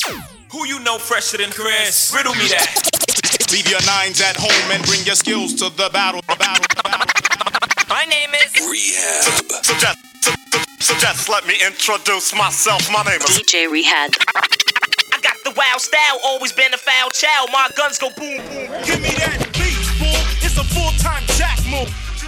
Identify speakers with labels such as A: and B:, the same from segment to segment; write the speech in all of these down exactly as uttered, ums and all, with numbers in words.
A: Who you know fresher than Chris? Riddle me that.
B: Leave your nines at home and bring your skills to the battle. battle, battle.
A: My name is
C: Rehab. So, so, just, so, so just let me introduce myself. My name is
D: D J Rehab.
A: I got the wild style, always been a foul child. My guns go boom, boom.
C: Give me that beat, fool. It's a full-time jack move.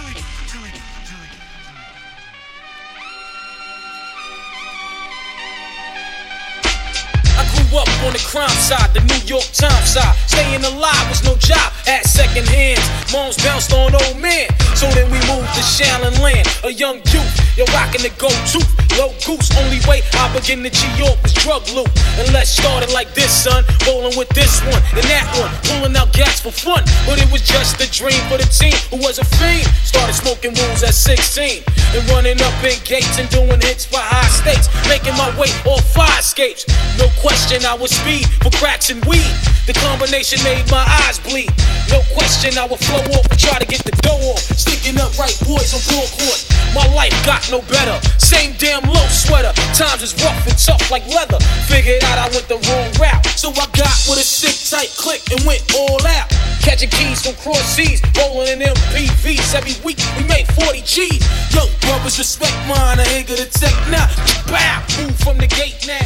E: Up on the crime side, the New York Times side. Staying alive was no job at second hands. Moms bounced on old men, so then we moved to Shaolin Land. A young youth, you're rocking the go-to. Low goose, only way I begin to G-York was drug loot. And let's start it like this, son. Rolling with this one and that one, pulling out gas for fun. But it was just a dream for the team who was a fiend. Started smoking wools at sixteen and running up in gates and doing hits for high stakes. Making my way off fire escapes. No question, I would speed for cracks and weed. The combination made my eyes bleed. No question, I would flow off and try to get the dough off. Sticking up right boys on floor court. My life got no better. Same damn low sweater. Times is rough and tough like leather. Figured out I went the wrong route, so I got with a sick tight click and went all out. Catching keys from cross seas, rolling in M P Vs. Every week we made forty G's. Yo, brothers, respect mine. I ain't gonna take now. Bow, move from the gate now.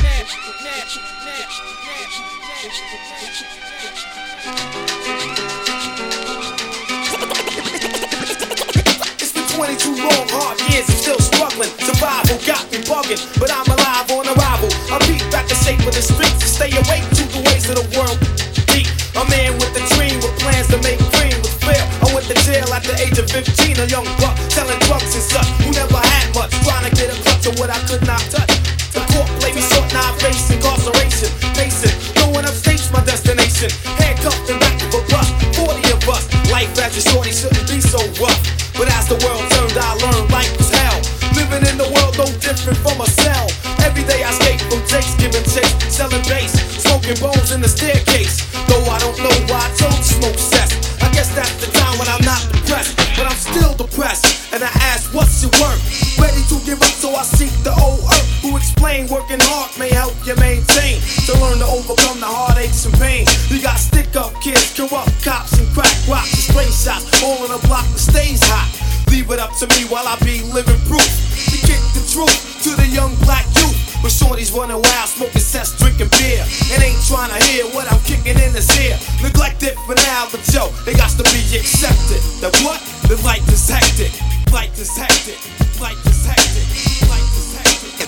F: It's been twenty-two long, hard years and still struggling. Survival got me bugging, but I'm alive on arrival. I beat back the shape of the streets to stay awake to the ways of the world. Deep, a man with a dream with plans to make green with fail. I went to jail at the age of fifteen, a young buck selling drugs and such. Who never had much, trying to get a clutch of what I could not touch. The court played me short, now I face incarceration. Pacing, going upstate's my destination. Handcuffed and back of a bus, forty of us. Life as a shorty shouldn't be so rough. But as the world turned, I learned life was hell. Living in the world no different from a cell. Every day I escape from takes, giving chase, selling bass, smoking bones in the staircase. Though I don't know why I told smoke cess. I guess that's the time when I'm not depressed, but I'm still depressed. And I ask, what's your work? Ready to give up, so I seek the old earth. Who explain working hard may help you maintain. To learn to overcome the heartaches and pain. You got stick up kids, corrupt cops and crack rocks and stray shots. All in a block that stays hot. Leave it up to me while I be living proof. To kick the truth to the young black youth. When shorties running wild, smoking cess, drinking beer. And ain't trying to hear what I'm kicking in his ear. Neglect it for now, but yo, they got to be accepted. That what? The life is hectic. Life is hectic. Life is hectic. Life is hectic.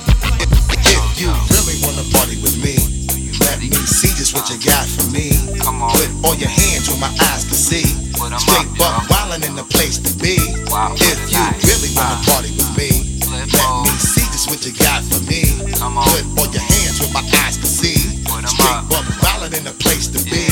G: If you really wanna party with me, let me see just what you got for me. Put all your hands where my eyes can see. Straight buck wildin' in the place to be. If you really wanna party with me, let me see just what you got for me. Put all your hands where my eyes can see. Straight buck wildin' in the place to be.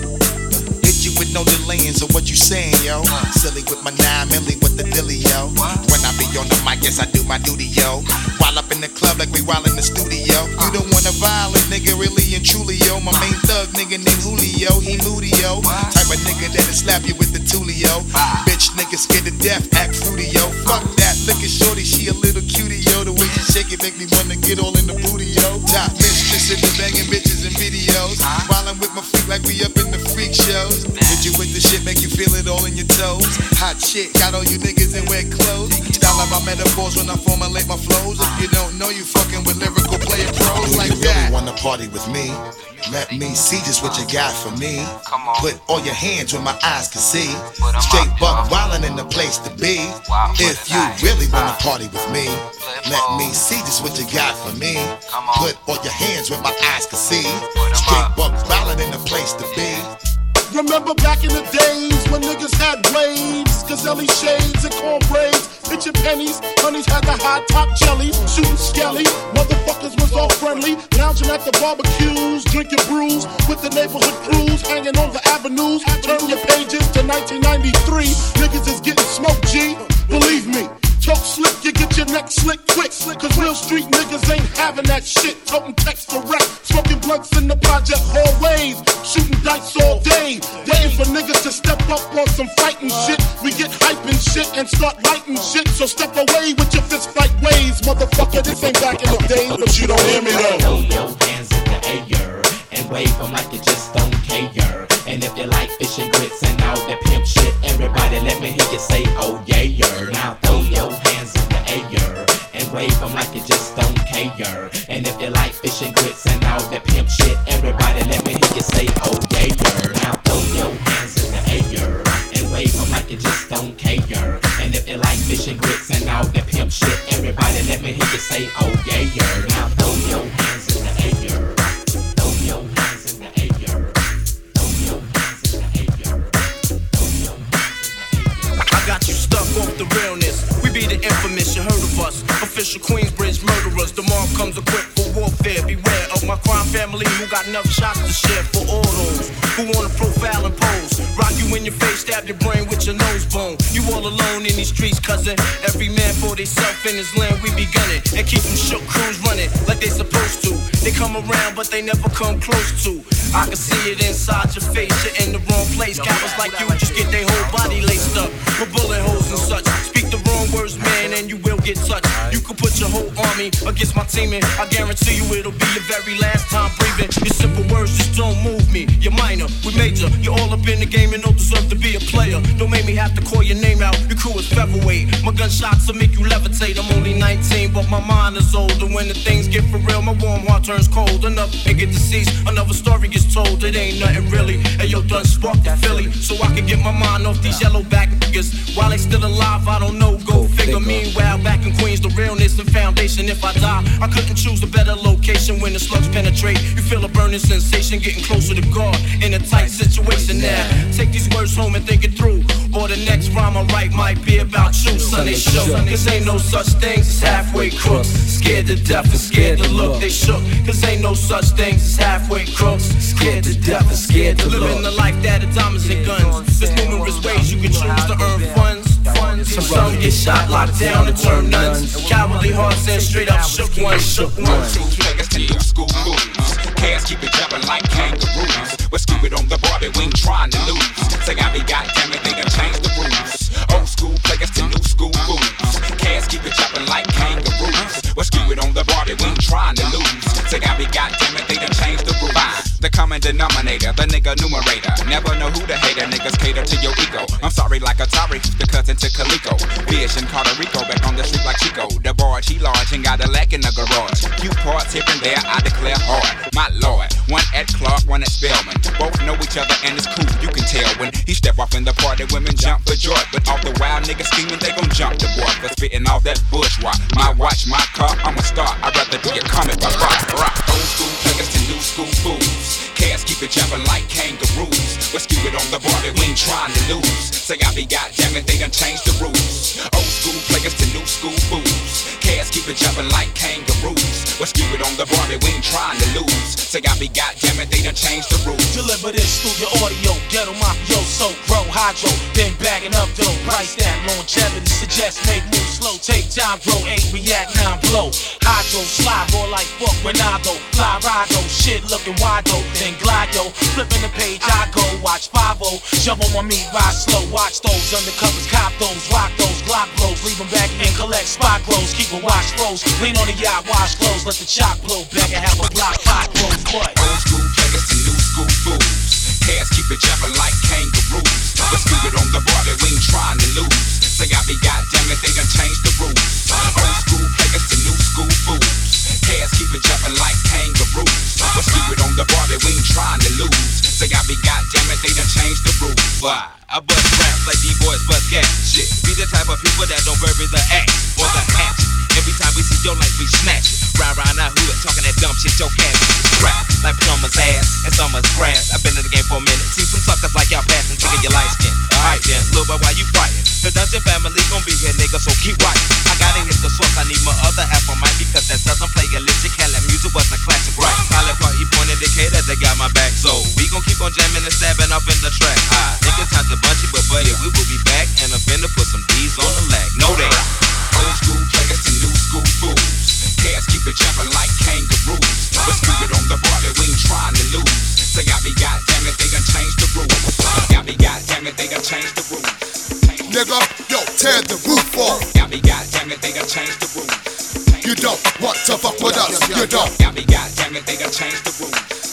G: Hit you with no delaying, so what you saying, yo? Silly with my nine milli with the dilly, yo. When I be on the mic, yes I do my duty, yo. While up in the club like we while in the studio. You don't want a violent nigga, really and truly, yo. My main thug nigga named Julio, he moody, yo. Type of nigga that'll slap you with the tulio. Bitch nigga scared to death, act fruity, yo. Fuck that, look at shorty, she a little cutie, yo. The way she shake it make me wanna get all in the booty, yo. Top mistress in the banging bitches and videos. While I'm with my freak like we up in the freak shows. Hit you with the shit, make you feel it all in your toes. Hot shit, got all you niggas in wet clothes. Style out my metaphors when I formulate my flows. If you don't know, you fucking with lyrical player pros like that. If you really wanna party with me, let me see just what you got for me. Put all your hands where my eyes can see. Straight buck wildin' in the place to be. If you really wanna party with me, let me see just what you got for me. Put all your hands where my eyes can see. Straight buck wildin' in the place to be.
H: Remember back in the days when niggas had waves, Gazelli shades and corn braids, pitching pennies, honeys had the high top jellies, shooting skelly, motherfuckers was all friendly, lounging at the barbecues, drinking brews, with the neighborhood crews, hanging on the avenues, turn your pages to nineteen ninety-three, niggas is getting smoked, G, believe me. Choke slick, you get your neck slick quick. Cause real street niggas ain't having that shit. Toting text direct, smoking blunts in the project hallways. Shooting dice all day. Waiting for niggas to step up on some fighting shit. We get hype and shit and start lighting shit. So step away with your fist fight ways. Motherfucker, this ain't back in the days, but you don't hear me though.
I: Throw your hands in the air.
D: wave them like you just don't care. And if you like fish and grits and all that pimp shit, everybody let me hear you say, oh yeah, yeah. Now throw your hands in the air and wave them like you just don't care. And if you like fish and grits and all that pimp shit, everybody let me hear you say, oh yeah, yeah. Now throw your hands in the air and wave them like you just don't care. And if you like fish and grits and all that pimp shit, everybody let me hear you say, oh yeah, yeah. Now throw your hands in the air. Throw your hands in the air. Throw your hands in the air. Throw your hands in the air.
I: I got you stuck off the realness. We be the infamous, you heard of us. Official Queensbridge murderers. The mob comes equipped for warfare. Beware of my crime family who got enough shots to share for all those who wanna profile and pose. Rock you in your face, stab your brain with your nose bone. You all alone in these streets, cousin. Every man for theyself in his land, we be gunning. And keep them shook crews running like they supposed to. They come around, but they never come close to. I can see it inside your face, you're in the wrong place. Cowards like you just get their whole body laced up with bullet holes and such. Speak the wrong words, man, and you will get touched. You can put your whole army against my team, and I guarantee you it'll be your very last time breathing. Your simple words just don't move me. You're minor, we major. You're all up in the game and don't deserve to be a player. Don't make me have to call your name out. Your crew is featherweight. My gunshots will make you levitate. I'm only nineteen, but my mind is older. When the things get for real, my warm heart turns cold. Another nigga deceased, another story gets told. It ain't nothing really. Hey, yo, done sparked the Philly, so I can get my mind off these yellow back niggas. While they still alive, I don't know. Go figure. Meanwhile, back in Queens, the realness and foundation. If I die, I couldn't choose a better location. When the slugs penetrate, you feel a burning sensation, getting closer to God in a tight situation. Now, take these words home and think it through, or the next rhyme I write might be about you. Sunday shook, cause ain't no such things as halfway crooks. Scared to death and scared to look. They shook, cause ain't no such things as halfway crooks. Scared to death and scared to look. Living the life that is diamonds and guns. There's numerous ways you can choose to earn funds. Some get shot, locked down, and turn nuns. Cowardly hearts and straight up shook ones, shook ones.
J: School players to new school moves. Cats keep it jumping like kangaroos. We're stupid on the bar, but we ain't trying to lose. Say I be goddamn it, they done changed the rules. Old school players to new school moves. Cats keep it jumping like kangaroos. We're stupid on the bar, but we ain't trying to lose. Say I be goddamn it, they done changed the rules. The common denominator, the nigga numerator. Never know who the hater, niggas cater to your ego. I'm sorry like Atari, the cousin to Calico. Fish and Puerto Rico, back on the street like Chico. The barge, he large and got a lack in the garage. Few parts here and there, I declare hard. My lord, one at Clark, one at Spelman. Both know each other and it's cool, you can tell. When he step off in the party, women jump for joy. But all the wild niggas scheming, they gon' jump the boy for spitting all that bourgeois. My watch, my car, I'm a star. I'd rather be a comic by rock, rock. Old school players to new school fools. Cats keep it jumping like kangaroos. We're stupid on the bar, but we ain't trying to lose. Say I be goddamn it, they done changed the rules. Old school players to new school fools. Cats keep it jumping like kangaroos. We're stupid on the bar, but we ain't trying to lose. Say I be goddamn it, they done changed the rules.
F: Deliver this through your audio, ghetto mafioso, grow hydro, then bagging up dough. Price that longevity, suggest make moves slow, take time, grow eight, react nine, blow. Hydro, slide more like fuck Renado, fly rido, shit looking wide though, then glide yo, flipping the page I go, watch five oh, jump on my meat, ride slow, watch those undercovers, cop those, rock those, Glock blows, leave them back and collect spot grows, keep a watch froze, lean on the yacht, wash clothes, let the chop blow back and have a block pot grows, what?
J: Old school players to new school fools. Cats keep it jumping like kangaroos. We're stupid on the bar, but we ain't trying to lose. Say I be goddamn it, they done changed the rules. Old school players to new school fools. Cats keep it jumping like kangaroos. We're stupid on the bar, but we ain't trying to lose. Say I be goddamn it, they done changed the rules. Why? I bust raps like these boys bust gas. Shit, be the type of people that don't bury the axe or the hatchet. Every time we see your life, we snatch it. Ride around our hood, talking that dumb shit, your cash is scrap. Like plumber's ass and summer's grass. I've been in the game for a minute. Seen some suckers like y'all passing, taking your light skin. Alright then, little boy, why you frightened? The Dungeon family gon' be here, nigga, so keep watching. I gotta hit the source, I need my other half on mic because that doesn't play illicit. Cat music was a classic, right? Pilot part, he pointed indicator, they got my back. So we gon' keep on jamming and stabbing up in the track. I think it's time to bunch it, but buddy, we will be back and I'm finna put some D's on the lag. No they. Old school players to new school fools. Cats keep it jumping like kangaroos. We're stupid on the bar, but we ain't trying to lose. Say I be goddamn it, they done changed the rules. I be goddamn it, they done changed the rules.
G: Nigga, yo, tear the roof off.
J: I be goddamn it, they done changed the rules.
G: You don't want to fuck with us, you don't.
J: I be goddamn it, they done changed the rules.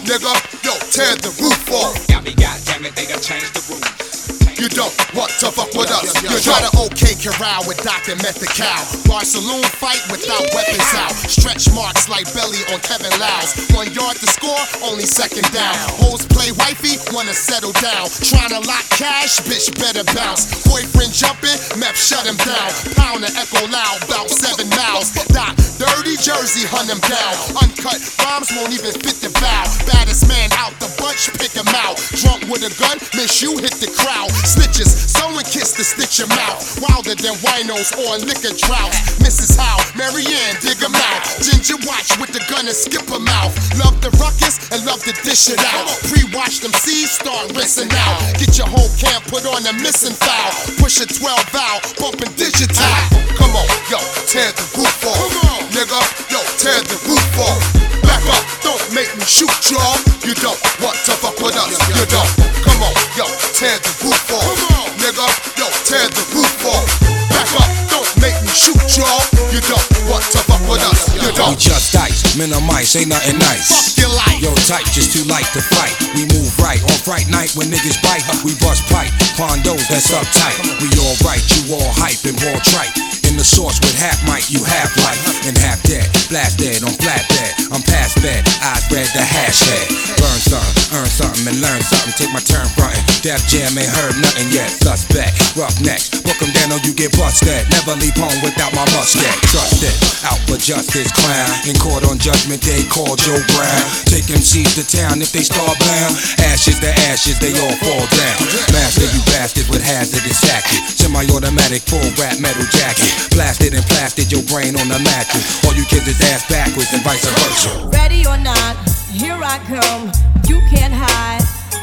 G: nigga. Yo, tear the roof off.
J: Got me, goddamn it, they done changed the rules.
G: You don't want to fuck with us. You try to OK Corral with Doctor Methical. Bar saloon fight without weapons out. Stretch marks like belly on Kevin Lyles. One yard to score, only second down. Hoes play wifey, wanna settle down. Trying to lock cash, bitch better bounce. Boyfriend jumping, meth shut him down. Pound the echo loud, about seven miles. Doc, dirty Jersey, hunt him down. Uncut rhymes won't even fit the vow. Baddest man out the bunch, pick him out. Drunk with a gun, miss you hit the crowd. Snitches, someone kiss to stitch your mouth. Wilder than winos or liquor droughts. Missus Howe, Marianne, dig him out. Ginger watch with the gun and skip him out. Love the ruckus and love to dish it out. Pre-watch them C's start rinsing out. Get your whole camp put on a missing foul. Push a twelve valve, bumping digital. Come on, yo, tear the roof off. Nigga, yo, tear the roof off. Back up, don't make me shoot y'all. You don't want to fuck with us. You don't. Come on, yo, tear the roof off. Nigga, yo, tear the roof off. Back up, don't make me shoot y'all. You don't want to fuck with us. You don't.
K: We just ice, minimize, ain't nothing nice.
G: Fuck your life.
K: Yo, type just too light to fight. We move right on Fright night when niggas bite. We bust pipe, condos that's uptight. We all right, you all hype and all trite. In the source with half mic, you half life and half dead. Blast dead on flatbed. I'm past bed, eyes red, the hash head. Burn something, earn something, and learn something. Take my turn frontin'. Def Jam ain't heard nothing yet. Suspect, rough necks. Book 'em down or you get busted. Never leave home without my musket. Trust it, out for justice, clown. In court on judgment day, call Joe Brown. Take M Cs to town if they star bound. Ashes to ashes, they all fall down. Master you bastards with hazardous jacket. Semi-automatic, full rap metal jacket. Blasted and plastered your brain on the mattress. All you kids is ass backwards and vice versa.
L: Ready or not, here I come. You can't hide.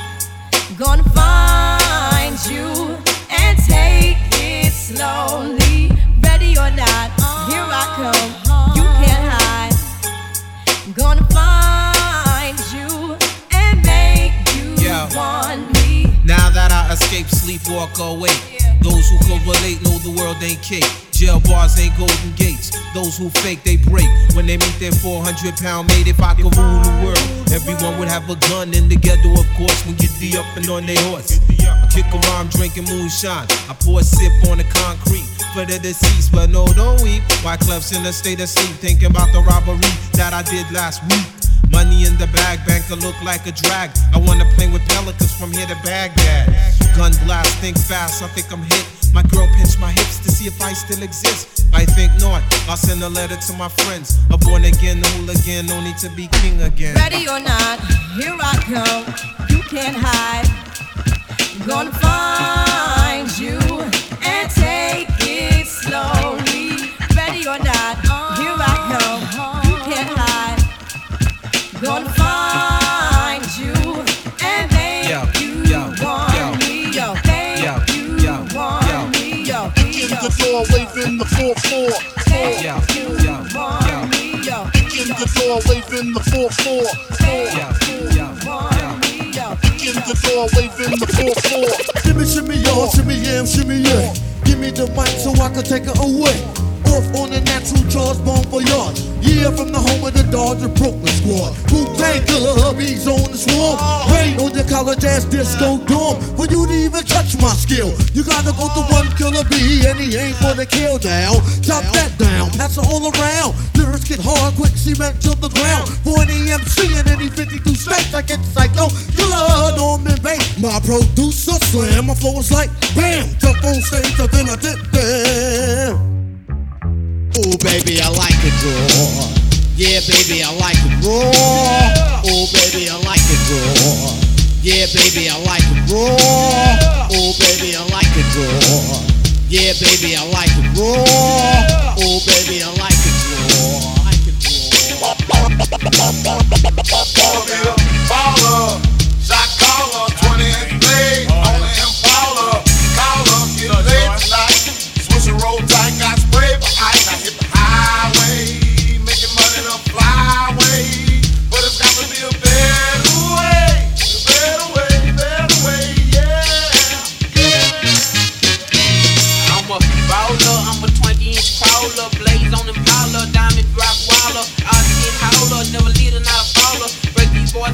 L: Gonna find you and take it slowly. Ready or not, here I come. You can't hide. Gonna find you and make you
I: yeah.
L: want me.
I: Now that I escape, sleep, walk away. Those who can relate know the world ain't cake. Jail bars ain't golden gates. Those who fake, they break. When they meet their four hundred pound mate, if I could rule the world, everyone would have a gun in the ghetto, of course, when get the up and on their horse. I kick around drinking moonshine. I pour a sip on the concrete for the deceased, but no, don't weep. Why Clef's in a state of sleep, thinking about the robbery that I did last week. Money in the bag, banker look like a drag. I wanna play with pelicans from here to Baghdad. Gun blast, think fast, I think I'm hit. My girl pinched my hips to see if I still exist. I think not, I'll send a letter to my friends. A born again hooligan, no need to be king again.
L: Ready or not, here I come. You can't hide. Gonna find you and take it slowly. Ready or not, here I come. You can't hide. Gonna find you and make
I: yo,
L: you
I: yo,
L: want
I: yo,
L: me. Yo, make
I: yo,
L: you
I: yo,
L: want
I: yo.
L: me. Yo,
H: In the door, waving the four four.
I: Yo, yo, yo.
H: In the door, waving the four four. In the door, waving the four four.
M: Shimmy, shimmy, y'all, shimmy, yeah, shimmy, yeah. Give me the mic so I can take it away. Off on the natural Charles Bon Voyage. Yeah, from the home of the Dodger Brooklyn squad. Wu-Tang Killer hubbies on the swarm. Rain on your college ass disco dorm. For you to even touch my skill, you gotta go to one killer B, and he ain't for the kill down. Chop that down, pass it all around. Lyrics get hard, quick cement to the ground. For any M C in any fifty-two states, I get psycho. Killer Norman Bates, my producer slam. My flow is like bam, jump on stage, and then I did bam.
N: Oh baby, I like it raw. Yeah, baby, I like it raw. Oh baby, I like it raw. Yeah, baby, I like it raw. Oh baby, I like it raw. Yeah, baby, I like it raw. Oh baby, I like it raw. Like it raw.
O: Baller, shot caller, twenty inch blade, on the Impala, collar, get laid tonight. Switch a roll tight, got spray behind. I hit the highway, making money the flyway, but it's got to be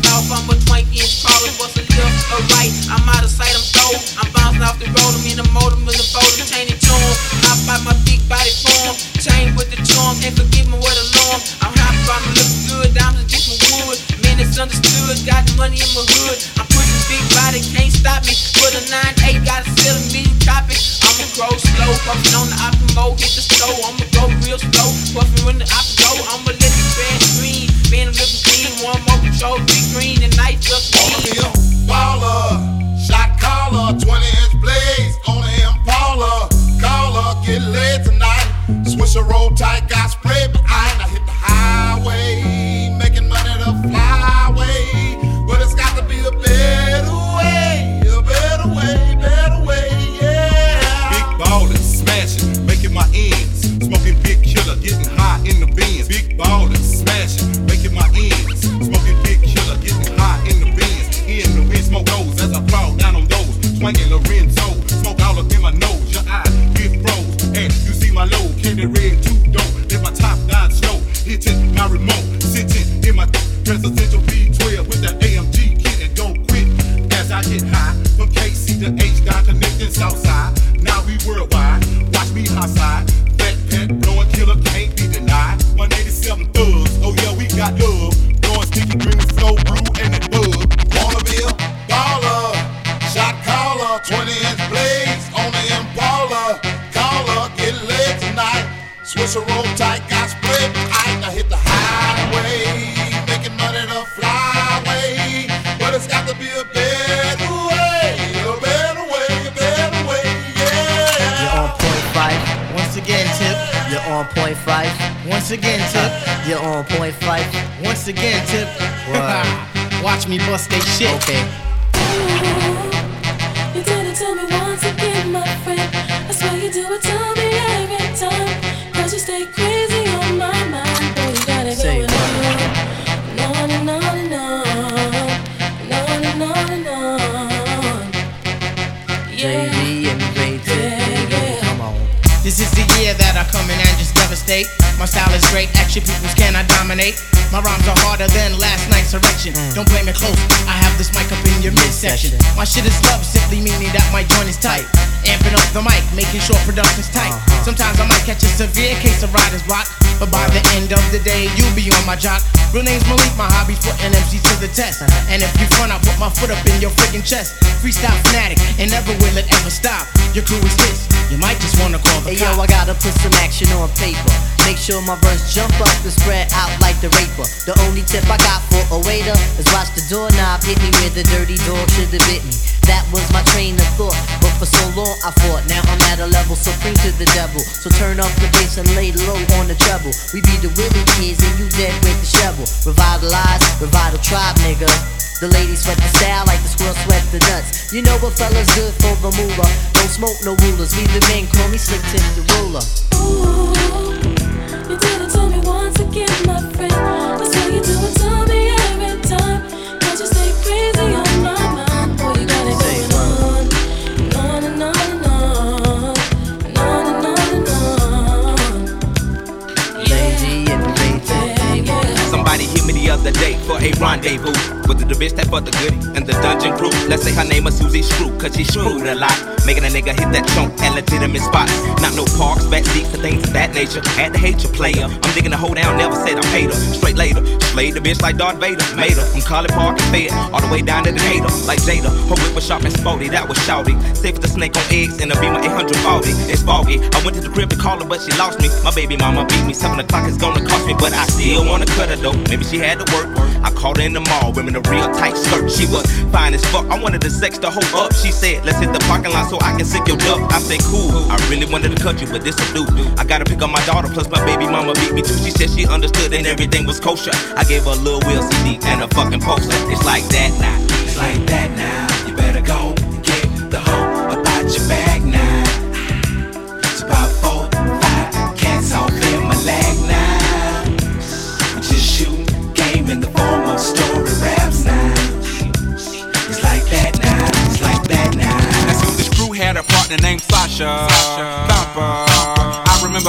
P: off, I'm a twank inch crawler, what's a left or right? I'm out of sight, I'm throw. I'm bouncing off the road, I'm in the motor, in the photo, chain and charm. Hop out my big body form, chain with the charm, can't forgive me with alarm. I'm hot, I'm looking good, diamonds and different wood. Man, it's understood, got money in my hood. I'm pushing big body, can't stop me. Put a nine eight, got a seven million copy. I'ma grow slow, puffin' on the optimo, hit the stove. I'ma go real slow, puffin' when the optimo. I'ma let the grass green, man, I'm looking clean. One more control, big green, and night just clean.
O: Baller, shot caller, twenty inch blades on the Impala. Caller, get laid tonight. Swish a roll tight, got spray behind. I hit the highway, making money the flyway. But it's got to be a better way, a better way, better way, yeah.
Q: Big ballin', smashing, making my ends. Smoking big killer, getting high in the bins. Big ballin', smashing, making my ends. Smoking big killer, getting high in the bins. In the wind, smoke those as I fall down on those. Swinging Lorenzo, smoke all up in my nose. Your eyes get froze, and you see my low. Candy red, too dope. Let my top down slow. Hitting my remote, sitting in my presidential B twelve with that A M G kit and don't quit. As I get high, from K C to H down connecting Southside. Now we worldwide, watch me high side. Fat pet, blowing killer, can't be denied. one eighty-seven thugs, oh yeah, we got love. Blowing sticky green, slow brew, and that bug.
O: Wanna be a baller, shot caller, twenty inch blades on the Impala. Caller, get laid tonight. Swish a roll tight, got spray behind. I hit the highway, making money the flyway. But it's got to be a better way, a better way, a better way, yeah.
N: You're on point five. Once again, Tip. You're on point five. Once again, Tip. You're on point five. Once again, Tip. Watch me bust they shit. Okay.
R: You did it to me once again, my friend. I swear you do it to me every time. Cause you stay crazy on my mind. Boy, you got it
N: Say
R: going on. On and on and on. And on and on and on. Yeah.
N: J D and Ray J.
R: Yeah, yeah.
N: Come on.
S: This is the year that I come in and just devastate. My style is great, action peoples cannot dominate. My rhymes are harder than last night's erection. Mm. Don't blame it close, I have this mic up in your midsection. My shit is love, simply meaning that my joint is tight. Amping up the mic, making sure production's tight. Uh-huh. Sometimes I might catch a severe case of writer's block, but by the end of the day, you'll be on my jock. Real name's Malik, my hobby putting M Cs to the test. Uh-huh. And if you front, I put my foot up in your friggin' chest. Freestyle fanatic, and never will it ever stop. Your crew is this, you might just wanna call the
T: hey,
S: cops.
T: Yo, I gotta put some action on paper. Make sure my verse jump up and spread out like the raper. The only tip I got for a waiter is watch the doorknob hit me where the dirty dog should have bit me. That was my train of thought, but for so long I fought. Now I'm at a level supreme to the devil. So turn up the bass and lay low on the treble. We be the Willie kids and you dead with the shovel. Revitalize, revital tribe, nigga. The ladies sweat the style like the squirrel sweat the nuts. You know what fella's good for the moolah. Don't smoke no rulers, leave the men call me Slick Tim the ruler.
R: Ooh, you did it to me once again, my friend. I swear you do it to me every time. Cause you stay crazy on my mind. Boy, you got it going on. And on and on and on. And on and on and on.
T: Lady and Ray J.
U: Somebody hit me the other day for a rendezvous with the bitch that fucked the goodie and the dungeon crew. Let's say her name was Susie Screw, cause she screwed a lot, making a nigga hit that chunk at legitimate spots. Not no parks, back seats, and things of that nature. Had to hate your player. I'm digging the hoe down, never said I paid her. Straight later, slayed the bitch like Darth Vader. Made her from College Park and Fed, all the way down to the hater. Like Jada, her whip was sharp and sporty, that was shouty. Safe with the snake on eggs in a Beamer eight forty. It's foggy, I went to the crib to call her, but she lost me. My baby mama beat me, seven o'clock is gonna cost me, but I still wanna cut her though. Maybe she had to work. I caught her in the mall, wearing a real tight skirt. She was fine as fuck, I wanted to sex the hoe up. She said, let's hit the parking lot so I can sick your duck. I said, cool, I really wanted to cut you, but this will do. I gotta pick up my daughter, plus my baby mama beat me too. She said she understood and everything was kosher. I gave her a little Will C D and a fucking poster. It's like that now, it's like that now. You better go get the hoe about your bag now. It's about four, five cats all in my leg now. Just shooting game in the form of story raps now. It's like that now, it's like that now.
V: That's who this crew had a partner named Sasha. Sasha. Thumper. I remember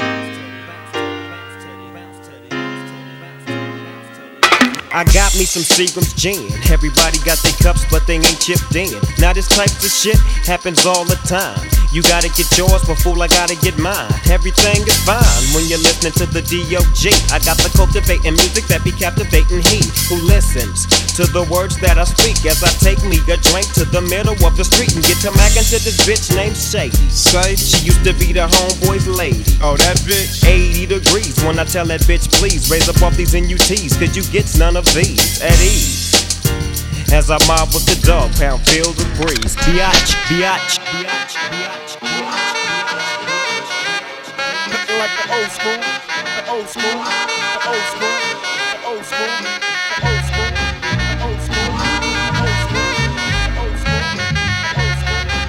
W: I got me some Seagram's gin. Everybody got their cups, but they ain't chipped in. Now this type of shit happens all the time. You gotta get yours, but fool, I gotta get mine. Everything is fine when you're listening to the D O G. I got the cultivating music that be captivating he who listens to the words that I speak as I take me a drink to the middle of the street and get to mackin' to this bitch named Shady. Say, she used to be the homeboy's lady.
Q: Oh, that bitch?
W: eighty degrees when I tell that bitch, please raise up off these N U Ts, cause you get none of these at ease. As I mob with the dog pound, feel the breeze. Biatch, biatch, biatch, biatch.
H: Looking like the old school, the old school, the old school, the old school, the old school, the old school, the old school, the old school, the old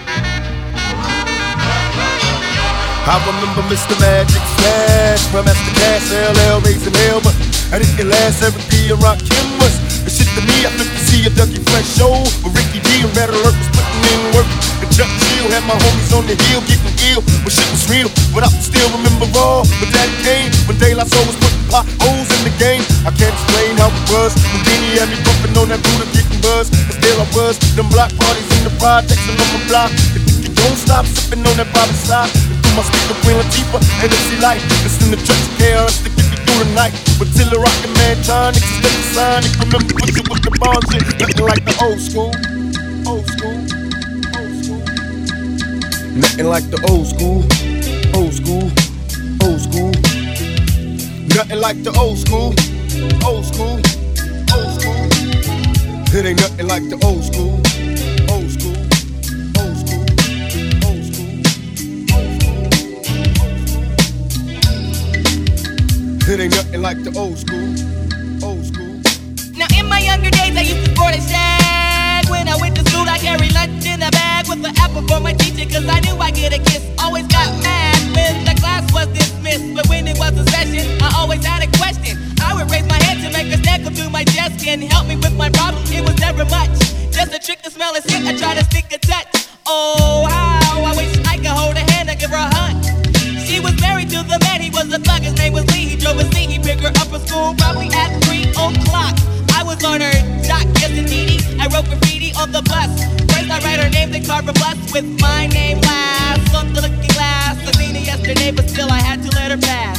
H: school. I remember Mister Magic Flash, from Master Cash, L L, raising hell, but I didn't last every day around Kim was. The shit to me, I flip to see a Dougie Fresh show with Ricky D and Red Alert was putting in work. And Chuck Chill had my homies on the hill getting ill when shit was real. But I can still remember all when that came, when De La Soul was putting potholes in the game. I can't explain how it was when Benny had me bumping on that Buddha getting buzz. Cause there I was, them block parties in the projects and on my block. If you don't stop sipping on that Bobby side, and through my speaker Queen Latifah and M C Light, it's in the church K R S to get me through the night. With Tiller Rockin' Man, John, niggas stay the sign. Niggas remember what you with the bars in, looking like the old school, old school, old school. Nothing like the old school, old school, old school. Nothing like the old school, old school, old school. It ain't nothing like the old school, old school, old school, old school, old school. It ain't nothing like the old school, old school.
P: Now in my younger days I used to sport a shag. When I went to school I carried lunch in a bag with an apple for my teacher, cause I knew I'd get a kiss. Always got mad when the class was dismissed, but when it was a session I always had a question. I would raise my hand to make a snack up to my desk and help me with my problem. It was never much, just a trick to smell and sit. I try to stick a touch. Oh how I wish I could hold a hand and give her a hug. She was married to the man, he was a thug, his name was Lee. He drove a seat, he picked her up from school probably at three o'clock. I was on her dock, yes indeedy. I wrote graffiti on the bus. First I write her name, then carve a bus with my name last. On the looking glass, I seen her yesterday, but still I had to let her pass.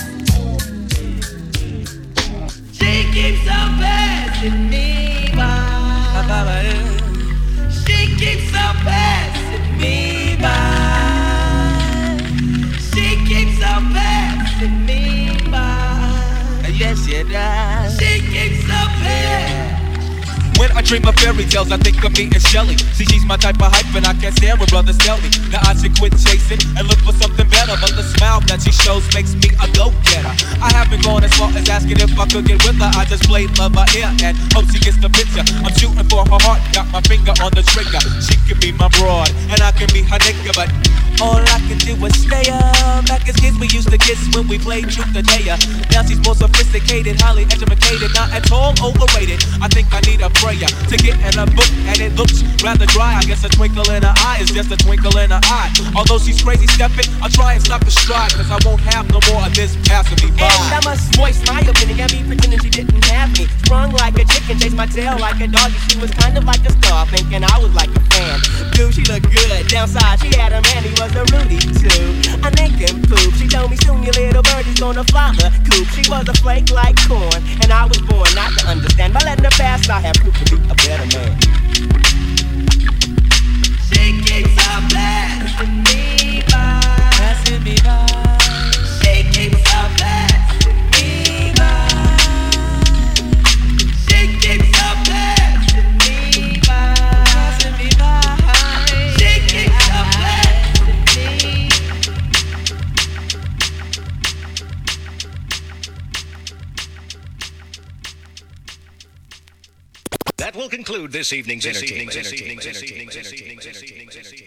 P: She keeps on passing me by. She keeps on passing me by. She keeps on passing me by. Yes, she does. She keeps on passing.
A: When I dream of fairy tales, I think of me and Shelly. See, she's my type of hype, and I can't stand when brothers tell me that I should quit chasing and look for something better. But the smile that she shows makes me a go-getter. I haven't gone as far as asking if I could get with her. I just played love her ear and hope she gets the picture. I'm shooting for her heart, got my finger on the trigger. She can be my broad, and I can be her nigga, but all I can do is stay up. Back as kids, we used to kiss when we played truth or dare. Now she's more sophisticated, highly educated, not at all overrated. I think I need a prayer to get in a book, and it looks rather dry. I guess a twinkle in her eye is just a twinkle in her eye. Although she's crazy stepping, I'll try and stop the stride, cause I won't have no more of this passing me by.
P: And I must voice my opinion, got me pretending she didn't have me. Sprung like a chicken, chased my tail like a doggy. She was kind of like a star, thinking I was like a fan. Dude, she looked good. Downside, she had a man, he was a Rudy too. I named him Poop. She told me soon your little birdie's gonna fly the coop. She was a flake like corn, and I was born not to understand. By letting her pass, I have proof to be a better man. She keeps on passing me by, passing me by. She keeps on passing me by. She keeps on passing me by, passing me by. She keeps on passing me.
C: That will conclude this evening's entertainment.